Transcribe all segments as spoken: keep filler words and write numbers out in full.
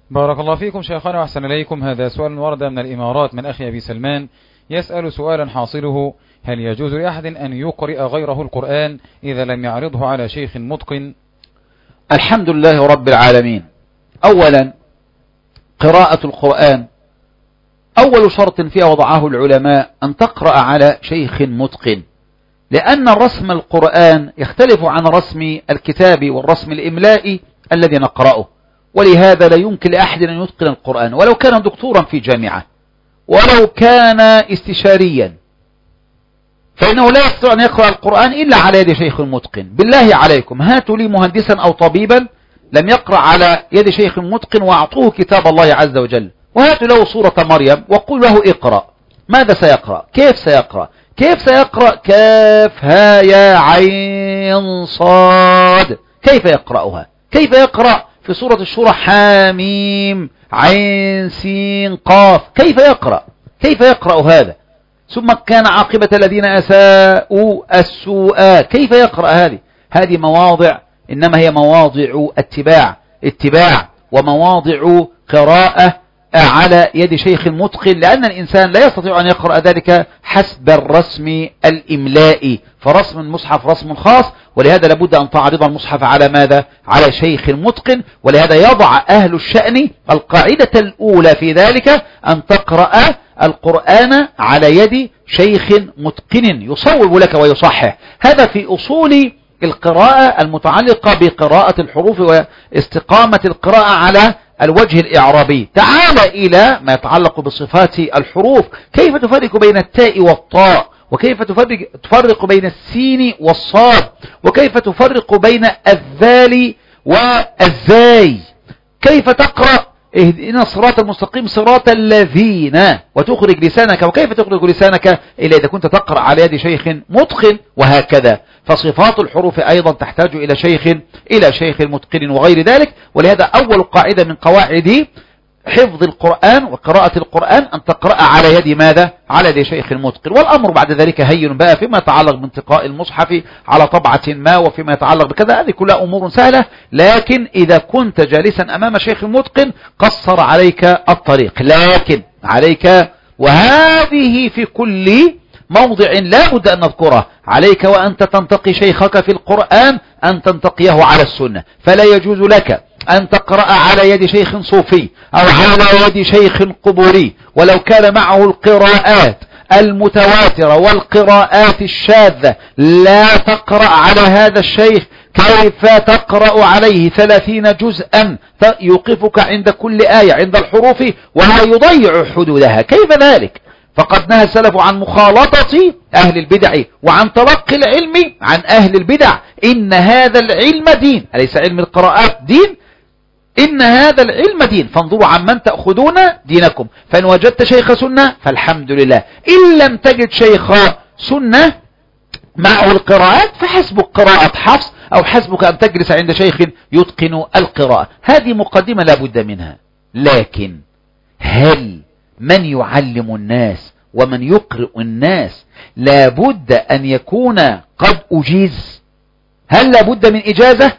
بارك الله فيكم شيخنا وأحسن إليكم. هذا سؤال ورد من الإمارات من أخي أبي سلمان، يسأل سؤالا حاصله: هل يجوز لأحد أن يقرئ غيره القرآن إذا لم يعرضه على شيخ متقن؟ الحمد لله رب العالمين. أولا، قراءة القرآن أول شرط فيها وضعه العلماء أن تقرأ على شيخ متقن، لأن رسم القرآن يختلف عن رسم الكتاب والرسم الإملائي الذي نقرأه، ولهذا لا يمكن لأحد أن يتقن القرآن ولو كان دكتورا في جامعة ولو كان استشاريا، فإنه لا يستطيع أن يقرأ القرآن إلا على يد شيخ متقن. بالله عليكم هاتوا لي مهندسا أو طبيبا لم يقرأ على يد شيخ متقن وأعطوه كتاب الله عز وجل، وهاتوا له سورة مريم وقل له اقرأ، ماذا سيقرأ؟ كيف سيقرأ؟ كيف سيقرأ كاف ها يا عين صاد؟ كيف يقرأها؟ كيف يقرأ في سورة الشورى حاميم عين سين قاف؟ كيف يقرأ؟ كيف يقرأ هذا؟ ثم كان عاقبة الذين أساءوا السوء، كيف يقرأ هذه؟ هذه مواضع إنما هي مواضع اتباع اتباع ومواضع قراءة على يد شيخ متقن، لأن الإنسان لا يستطيع أن يقرأ ذلك حسب الرسم الإملائي، فرسم المصحف رسم خاص، ولهذا لابد أن تعرض المصحف على ماذا؟ على شيخ متقن. ولهذا يضع أهل الشأن القاعدة الأولى في ذلك أن تقرأ القرآن على يد شيخ متقن يصوب لك ويصحح. هذا في أصول القراءة المتعلقة بقراءة الحروف واستقامة القراءة على الوجه الإعرابي. تعال إلى ما يتعلق بصفات الحروف، كيف تفرق بين التاء والطاء، وكيف تفرق, تفرق بين السين والصاد، وكيف تفرق بين الذال والزاي، كيف تقرأ اهدنا الصراط المستقيم صراط الذين وتخرج لسانك، وكيف تخرج لسانك إلا إذا كنت تقرأ على يد شيخ متقن، وهكذا. فصفات الحروف أيضا تحتاج إلى شيخ إلى شيخ متقن وغير ذلك. ولهذا أول قاعدة من قواعد حفظ القرآن وقراءة القرآن أن تقرأ على يد ماذا؟ على يد شيخ متقن. والأمر بعد ذلك هين بقى فيما يتعلق بانتقاء المصحف على طبعة ما وفيما يتعلق بكذا، هذه كلها أمور سهلة، لكن إذا كنت جالسا أمام شيخ متقن قصر عليك الطريق، لكن عليك، وهذه في كل موضع لا بد أن نذكره، عليك وأنت تنتقي شيخك في القرآن أن تنتقيه على السنة. فلا يجوز لك أن تقرأ على يد شيخ صوفي أو على يد شيخ قبوري ولو كان معه القراءات المتواترة والقراءات الشاذة، لا تقرأ على هذا الشيخ. كيف تقرأ عليه ثلاثين جزءا يوقفك عند كل آية عند الحروف ولا يضيع حدودها؟ كيف ذلك؟ فقد نهى السلف عن مخالطة أهل البدع وعن تلقي العلم عن أهل البدع. إن هذا العلم دين، أليس علم القراءات دين؟ إن هذا العلم دين، فانظروا عمن تأخذون دينكم. فإن وجدت شيخ سنة فالحمد لله، إن لم تجد شيخ سنة معه القراءات فحسبك قراءة حفص أو حسبك أن تجلس عند شيخ يتقن القراءة. هذه مقدمة لا بد منها. لكن هل من يعلم الناس ومن يقرئ الناس لابد أن يكون قد أجيز؟ هل لابد من إجازة؟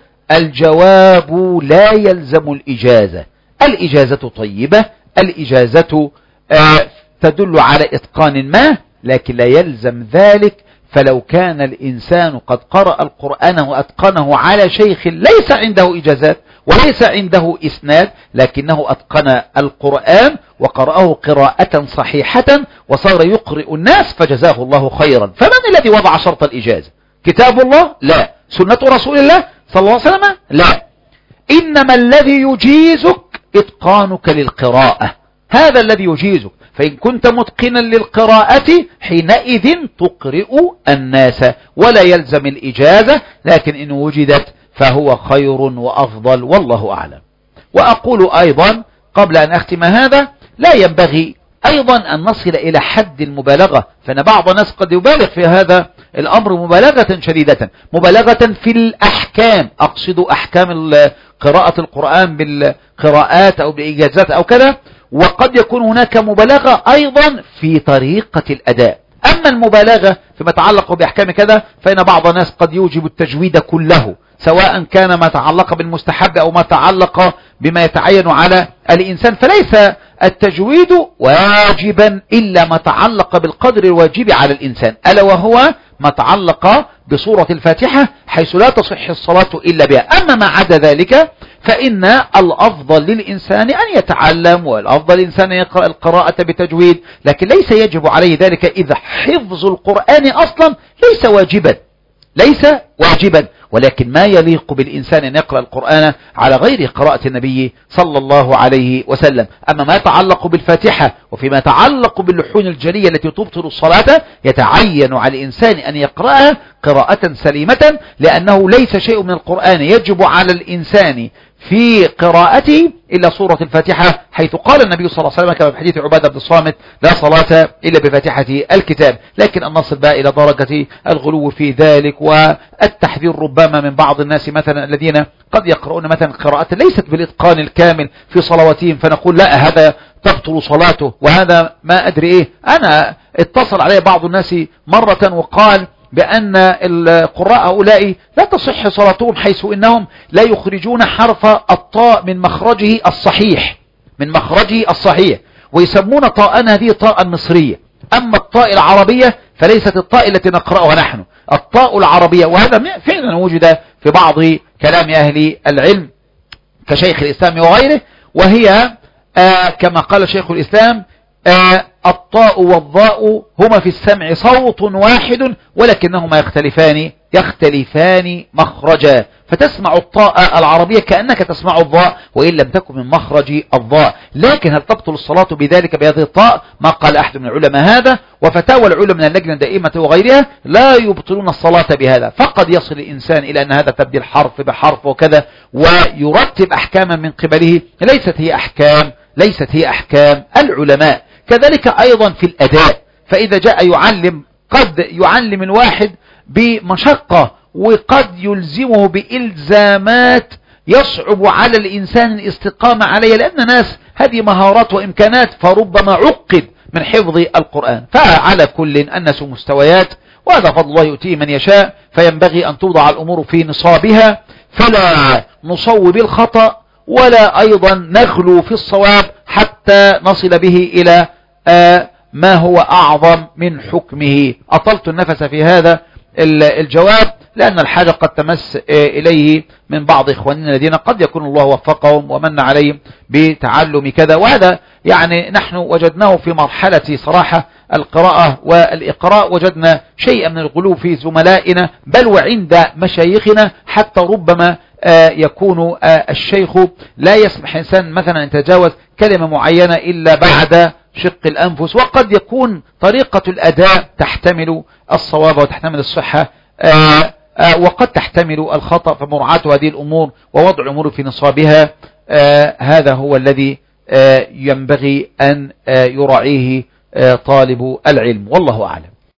الجواب لا يلزم الإجازة. الإجازة طيبة، الإجازة آه تدل على إتقان ما، لكن لا يلزم ذلك. فلو كان الإنسان قد قرأ القرآن وأتقنه على شيخ ليس عنده إجازات وليس عنده إسناد، لكنه أتقن القرآن وقرأه قراءة صحيحة وصار يقرئ الناس فجزاه الله خيرا. فمن الذي وضع شرط الإجازة؟ كتاب الله؟ لا. سنة رسول الله صلى الله عليه وسلم؟ لا. إنما الذي يجيزك إتقانك للقراءة، هذا الذي يجيزك. فإن كنت متقنا للقراءة حينئذ تقرئ الناس ولا يلزم الإجازة، لكن إن وجدت فهو خير وأفضل، والله أعلم. وأقول أيضا قبل أن أختم هذا، لا ينبغي أيضا أن نصل إلى حد المبالغة، فإن بعض الناس قد يبالغ في هذا الأمر مبالغة شديدة، مبالغة في الأحكام، أقصد أحكام قراءة القرآن بالقراءات أو بإجازات أو كذا. وقد يكون هناك مبالغة أيضا في طريقة الأداء، أما المبالغة فيما يتعلق بأحكام كذا فإن بعض الناس قد يوجب التجويد كله، سواء كان ما تعلق بالمستحب أو ما تعلق بما يتعين على الإنسان، فليس التجويد واجبا إلا ما تعلق بالقدر الواجب على الإنسان، ألا وهو ما تعلق بصورة الفاتحة حيث لا تصح الصلاة إلا بها. أما ما عدا ذلك فإن الأفضل للإنسان أن يتعلم، والأفضل للإنسان أن يقرأ القراءة بتجويد، لكن ليس يجب عليه ذلك إذا حفظ القرآن أصلا ليس واجبا ليس واجبا ولكن ما يليق بالإنسان أن يقرأ القرآن على غير قراءة النبي صلى الله عليه وسلم. أما ما يتعلق بالفاتحة وفيما يتعلق باللحون الجلية التي تبطل الصلاة يتعين على الإنسان أن يقرأها قراءة سليمة، لأنه ليس شيء من القرآن يجب على الإنسان في قراءته إلا سورة الفاتحة، حيث قال النبي صلى الله عليه وسلم كما في حديث عبادة بن الصامت: لا صلاة إلا بفاتحة الكتاب. لكن أن نصل بقى إلى درجة الغلو في ذلك والتحذير ربما من بعض الناس مثلا الذين قد يقرؤون مثلا قراءة ليست بالإتقان الكامل في صلواتهم، فنقول لا هذا تبطل صلاته وهذا ما أدري إيه. أنا اتصل علي بعض الناس مرة وقال بأن القراء هؤلاء لا تصح صلاتهم حيث إنهم لا يخرجون حرف الطاء من مخرجه الصحيح من مخرجه الصحيح ويسمون طاءنا هذه طاء مصرية، أما الطاء العربية فليست الطاء التي نقرأها نحن، الطاء العربية. وهذا فعلا وجد في بعض كلام أهل العلم كشيخ الإسلام وغيره، وهي آه كما قال شيخ الإسلام: آه الطاء والضاء هما في السمع صوت واحد ولكنهما يختلفان يختلفان مخرجا، فتسمع الطاء العربية كأنك تسمع الضاء وإن لم تكن من مخرج الضاء. لكن هل تبطل الصلاة بذلك بهذه الطاء؟ ما قال أحد من العلماء هذا، وفتاوى العلماء من اللجنة الدائمة وغيرها لا يبطلون الصلاة بهذا. فقد يصل الإنسان إلى أن هذا تبديل حرف بحرف وكذا ويرتب أحكاما من قبله ليست هي أحكام ليست هي أحكام العلماء. كذلك أيضا في الأداء، فإذا جاء يعلم قد يعلم الواحد بمشقة وقد يلزمه بإلزامات يصعب على الإنسان الاستقامة عليها، لأن ناس هذه مهارات وإمكانات فربما عقد من حفظ القرآن. فعلى كل الناس مستويات، وهذا فضل الله يؤتيه من يشاء، فينبغي أن توضع الأمور في نصابها، فلا نصوب الخطأ ولا أيضا نغلو في الصواب حتى نصل به إلى آه ما هو أعظم من حكمه. أطلت النفس في هذا الجواب لأن الحاجة قد تمس إليه من بعض إخواننا الذين قد يكون الله وفقهم ومن عليهم بتعلم كذا، وهذا يعني نحن وجدناه في مرحلة صراحة القراءة والإقراء، وجدنا شيئا من الغلو في زملائنا بل وعند مشايخنا، حتى ربما يكون الشيخ لا يسمح إنسان مثلا أن يتجاوز كلمة معينة إلا بعد شق الأنفس، وقد يكون طريقة الأداء تحتمل الصواب وتحتمل الصحة آآ آآ وقد تحتمل الخطأ، فمراعاة هذه الأمور ووضع الأمور في نصابها هذا هو الذي ينبغي أن يراعيه طالب العلم، والله أعلم.